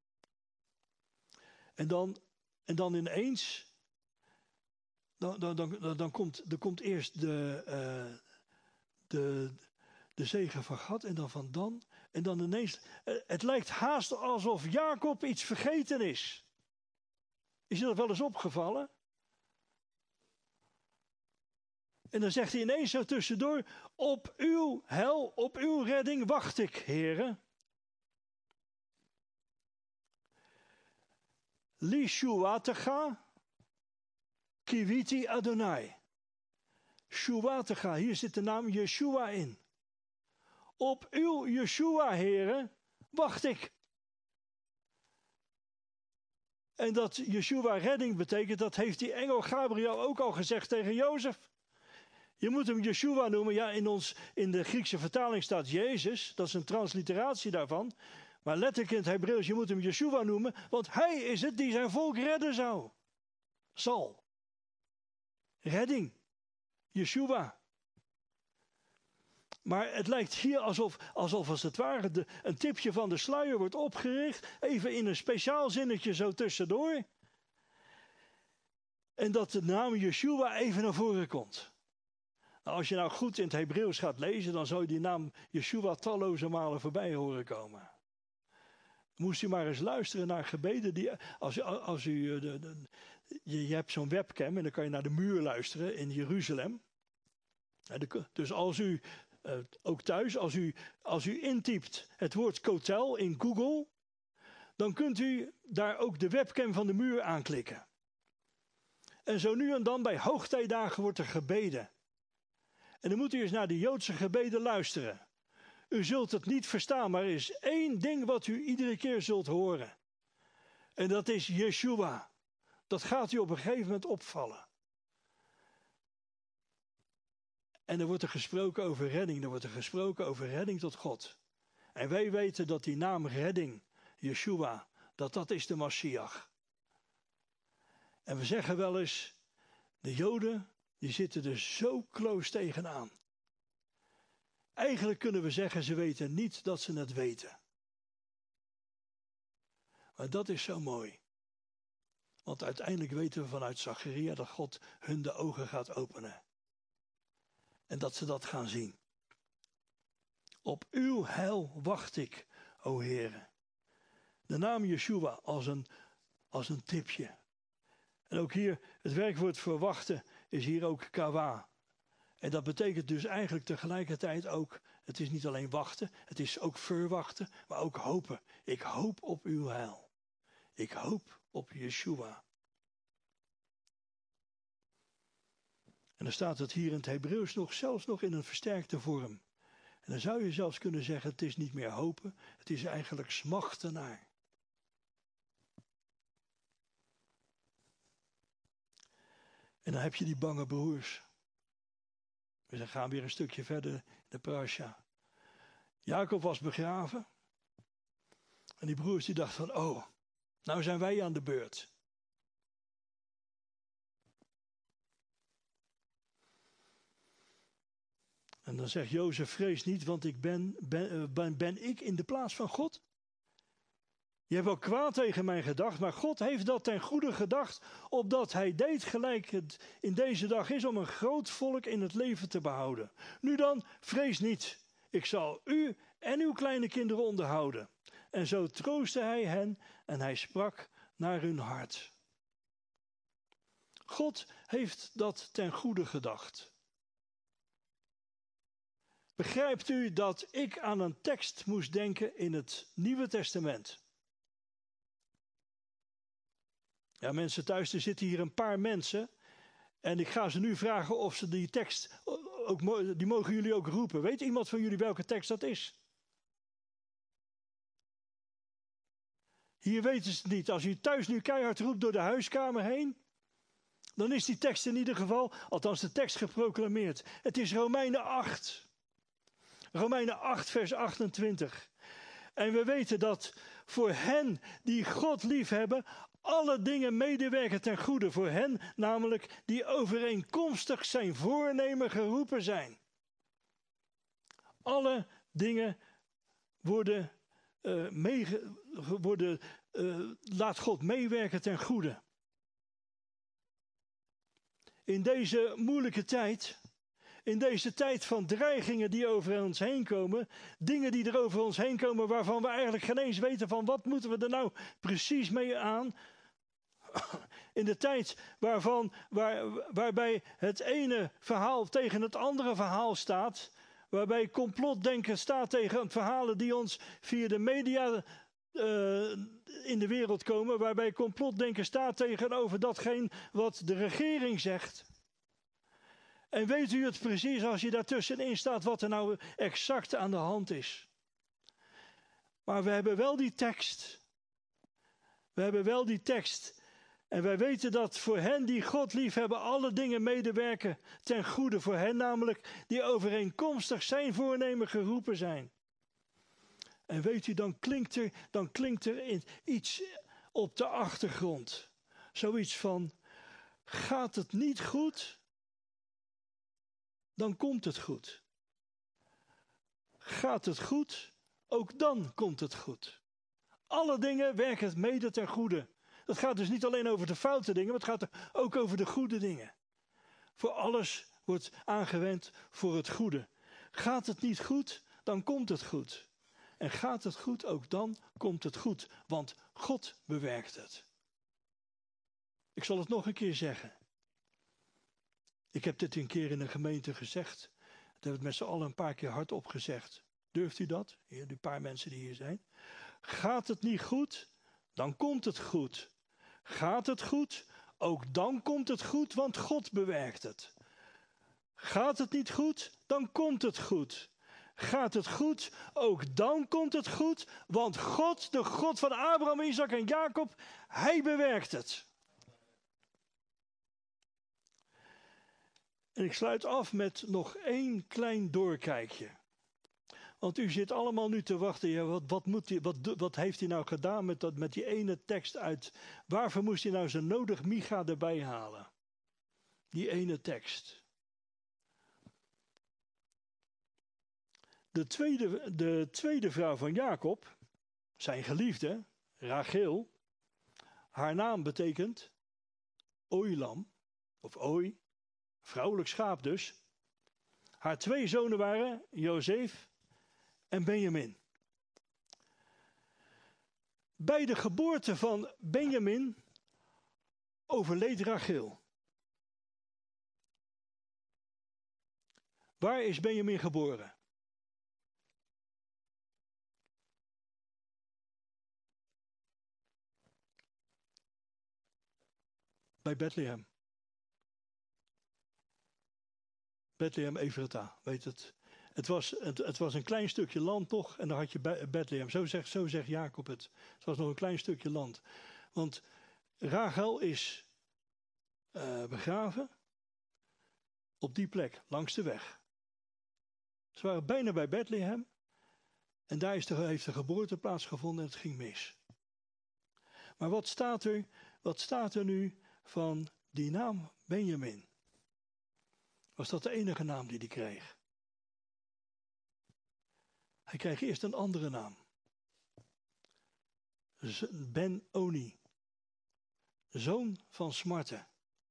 En dan, en dan ineens, dan, dan, dan, dan komt, er komt eerst de, uh, de, de zegen van Gad en dan van Dan. En dan ineens, uh, het lijkt haast alsof Jacob iets vergeten is. Is je dat wel eens opgevallen? En dan zegt hij ineens zo tussendoor, op uw hel, op uw redding wacht ik, heren. Li shuwatecha kiwiti Adonai. Shuwatecha, hier zit de naam Yeshua in. Op uw Yeshua, heren, wacht ik. En dat Yeshua redding betekent, dat heeft die engel Gabriel ook al gezegd tegen Jozef. Je moet hem Yeshua noemen. Ja, in, ons, in de Griekse vertaling staat Jezus. Dat is een transliteratie daarvan. Maar letterlijk in het Hebreeuws, je moet hem Yeshua noemen. Want hij is het die zijn volk redden zou. Zal. Redding. Yeshua. Maar het lijkt hier alsof, alsof als het ware de, een tipje van de sluier wordt opgericht. Even in een speciaal zinnetje zo tussendoor. En dat de naam Yeshua even naar voren komt. Nou, als je nou goed in het Hebreeuws gaat lezen, dan zou je die naam Yeshua talloze malen voorbij horen komen. Moest u maar eens luisteren naar gebeden. Die, als, als u, de, de, je, je hebt zo'n webcam en dan kan je naar de muur luisteren in Jeruzalem. Dus als u, uh, ook thuis, als u, als u intypt het woord kotel in Google, dan kunt u daar ook de webcam van de muur aanklikken. En zo nu en dan bij hoogtijdagen wordt er gebeden. En dan moet u eens naar de Joodse gebeden luisteren. U zult het niet verstaan, maar er is één ding wat u iedere keer zult horen. En dat is Yeshua. Dat gaat u op een gegeven moment opvallen. En er wordt er gesproken over redding. Er wordt er gesproken over redding tot God. En wij weten dat die naam redding, Yeshua, dat dat is de Mashiach. En we zeggen wel eens, de Joden, die zitten er zo close tegenaan. Eigenlijk kunnen we zeggen, ze weten niet dat ze het weten. Maar dat is zo mooi. Want uiteindelijk weten we vanuit Zacharia dat God hun de ogen gaat openen. En dat ze dat gaan zien. Op uw heil wacht ik, o Heere. De naam Yeshua als een, als een tipje. En ook hier, het werkwoord verwachten is hier ook kawa. En dat betekent dus eigenlijk tegelijkertijd ook, het is niet alleen wachten, het is ook verwachten, maar ook hopen. Ik hoop op uw heil. Ik hoop op Yeshua. En dan staat het hier in het Hebreeuws nog, zelfs nog in een versterkte vorm. En dan zou je zelfs kunnen zeggen, het is niet meer hopen, het is eigenlijk smachten naar. En dan heb je die bange broers. We gaan weer een stukje verder in de parasha. Jacob was begraven. En die broers die dachten van, oh, nou zijn wij aan de beurt. En dan zegt Jozef, vrees niet, want ik ben, ben, ben, ben ik in de plaats van God? Je hebt wel kwaad tegen mij gedacht, maar God heeft dat ten goede gedacht, opdat hij deed gelijk het in deze dag is om een groot volk in het leven te behouden. Nu dan, vrees niet, ik zal u en uw kleine kinderen onderhouden. En zo troostte hij hen en hij sprak naar hun hart. God heeft dat ten goede gedacht. Begrijpt u dat ik aan een tekst moest denken in het Nieuwe Testament? Ja, mensen thuis, er zitten hier een paar mensen. En ik ga ze nu vragen of ze die tekst, ook, die mogen jullie ook roepen. Weet iemand van jullie welke tekst dat is? Hier weten ze het niet. Als u thuis nu keihard roept door de huiskamer heen, dan is die tekst in ieder geval, althans de tekst geproclameerd. Het is Romeinen acht. Romeinen acht vers achtentwintig. En we weten dat voor hen die God liefhebben, alle dingen medewerken ten goede. Voor hen namelijk die overeenkomstig zijn voornemen geroepen zijn. Alle dingen worden, uh, mee, worden uh, laat God meewerken ten goede. In deze moeilijke tijd, in deze tijd van dreigingen die over ons heen komen, dingen die er over ons heen komen waarvan we eigenlijk geen eens weten van wat moeten we er nou precies mee aan. In de tijd waarvan, waar, waarbij het ene verhaal tegen het andere verhaal staat, waarbij complotdenken staat tegen verhalen die ons via de media uh, in de wereld komen waarbij complotdenken staat tegenover datgene wat de regering zegt. En weet u het precies als je daartussenin staat wat er nou exact aan de hand is. Maar we hebben wel die tekst. We hebben wel die tekst. En wij weten dat voor hen die God liefhebben alle dingen medewerken ten goede. Voor hen namelijk die overeenkomstig zijn voornemen geroepen zijn. En weet u, dan klinkt er, dan klinkt er iets op de achtergrond. Zoiets van, gaat het niet goed? Dan komt het goed. Gaat het goed? Ook dan komt het goed. Alle dingen werken het mede ten goede. Dat gaat dus niet alleen over de foute dingen, maar het gaat er ook over de goede dingen. Voor alles wordt aangewend voor het goede. Gaat het niet goed, dan komt het goed. En gaat het goed, ook dan komt het goed. Want God bewerkt het. Ik zal het nog een keer zeggen. Ik heb dit een keer in een gemeente gezegd. Dat hebben we met z'n allen een paar keer hardop gezegd. Durft u dat? Hier, die paar mensen die hier zijn. Gaat het niet goed, dan komt het goed. Gaat het goed, ook dan komt het goed, want God bewerkt het. Gaat het niet goed, dan komt het goed. Gaat het goed, ook dan komt het goed, want God, de God van Abraham, Isaac en Jacob, hij bewerkt het. En ik sluit af met nog één klein doorkijkje. Want u zit allemaal nu te wachten. Ja, wat, wat, moet hij, wat, wat heeft hij nou gedaan met, dat, met die ene tekst uit? Waarvoor moest hij nou zo nodig Micha erbij halen? Die ene tekst. De tweede, de tweede vrouw van Jacob, zijn geliefde, Rachel. Haar naam betekent Oilam, of Oi, vrouwelijk schaap dus. Haar twee zonen waren Jozef en Benjamin. Bij de geboorte van Benjamin overleed Rachel. Waar is Benjamin geboren? Bij Bethlehem. Bethlehem Ephrata, weet het. Het was, het, het was een klein stukje land toch, en dan had je Bethlehem. Zo zegt, zo zegt Jacob het. Het was nog een klein stukje land. Want Rachel is uh, begraven op die plek, langs de weg. Ze waren bijna bij Bethlehem. En daar is de, heeft de geboorte plaatsgevonden en het ging mis. Maar wat staat er, wat staat er nu van die naam Benjamin? Was dat de enige naam die hij kreeg? Hij kreeg eerst een andere naam. Ben-Oni. Zoon van smarten.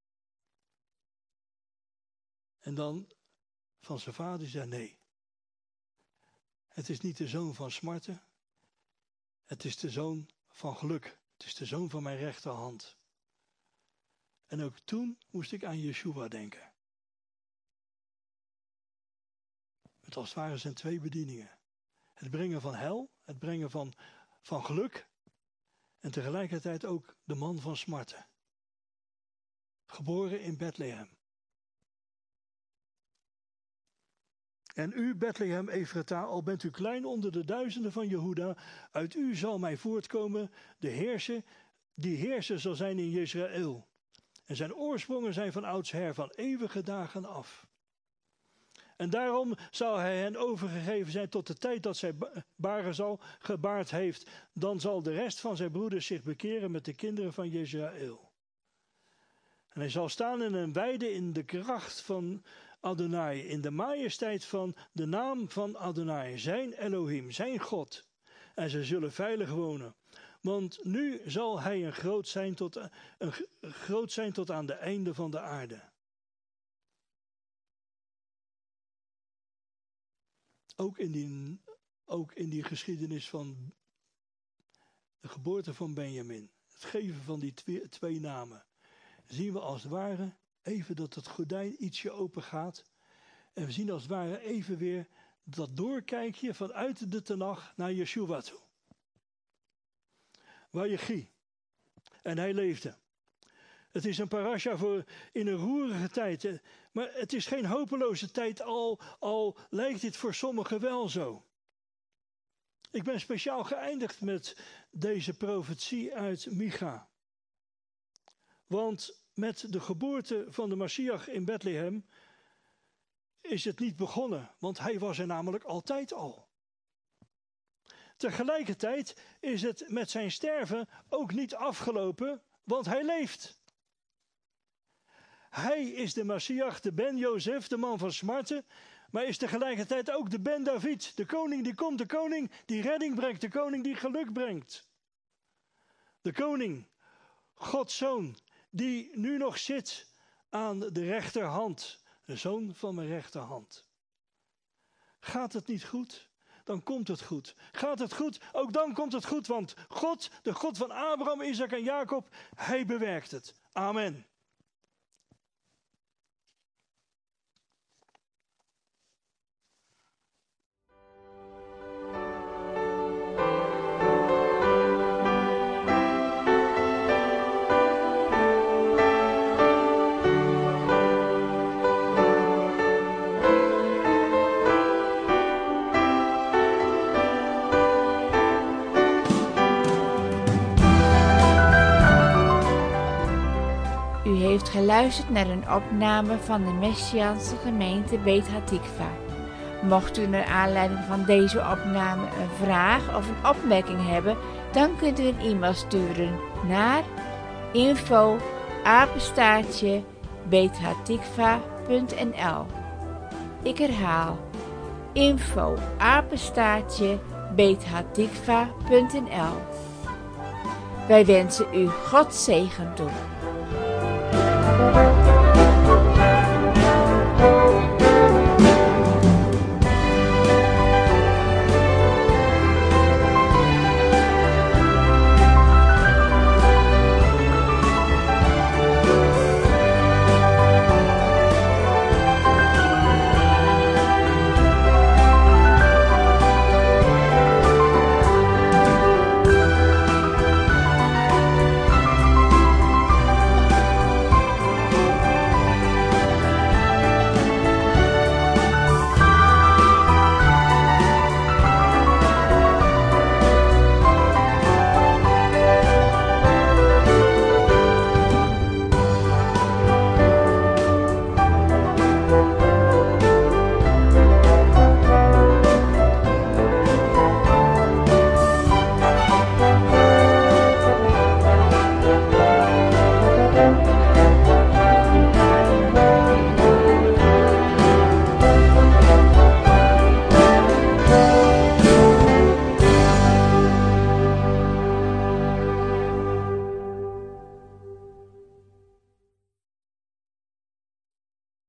En dan van zijn vader zei nee. Het is niet de zoon van smarten. Het is de zoon van geluk. Het is de zoon van mijn rechterhand. En ook toen moest ik aan Yeshua denken. Het als het ware zijn twee bedieningen. Het brengen van hel, het brengen van, van geluk. En tegelijkertijd ook de man van smarten. Geboren in Bethlehem. En u, Bethlehem Ephrata, al bent u klein onder de duizenden van Jehuda, uit u zal mij voortkomen de heerser, die heerser zal zijn in Israël. En zijn oorsprongen zijn van oudsher, van eeuwige dagen af. En daarom zal hij hen overgegeven zijn tot de tijd dat zij baren zal, gebaard heeft. Dan zal de rest van zijn broeders zich bekeren met de kinderen van Israël. En hij zal staan in een weide in de kracht van Adonai, in de majesteit van de naam van Adonai, zijn Elohim, zijn God. En ze zullen veilig wonen. Want nu zal hij een groot zijn tot, een groot zijn tot aan de einde van de aarde. Ook in die, ook in die geschiedenis van de geboorte van Benjamin, het geven van die twee, twee namen, zien we als het ware even dat het gordijn ietsje open gaat. En we zien als het ware even weer dat doorkijkje vanuit de Tenach naar Yeshua toe. Wayechi. En hij leefde. Het is een parasha voor in een roerige tijd. Maar het is geen hopeloze tijd, al, al lijkt dit voor sommigen wel zo. Ik ben speciaal geëindigd met deze profetie uit Micha. Want met de geboorte van de Messias in Bethlehem is het niet begonnen, want hij was er namelijk altijd al. Tegelijkertijd is het met zijn sterven ook niet afgelopen, want hij leeft. Hij is de Messias, de Ben Jozef, de man van smarten, maar is tegelijkertijd ook de Ben David, de koning die komt, de koning die redding brengt, de koning die geluk brengt. De koning, Gods zoon, die nu nog zit aan de rechterhand, de zoon van mijn rechterhand. Gaat het niet goed? Dan komt het goed. Gaat het goed? Ook dan komt het goed, want God, de God van Abraham, Isaac en Jacob, hij bewerkt het. Amen. U heeft geluisterd naar een opname van de Messiaanse gemeente Beit Hatikva. Mocht u naar aanleiding van deze opname een vraag of een opmerking hebben, dan kunt u een e-mail sturen naar info apenstaartje beithatikva punt n l. Ik herhaal info apenstaartje beithatikva punt n l. Wij wensen u Gods zegen toe.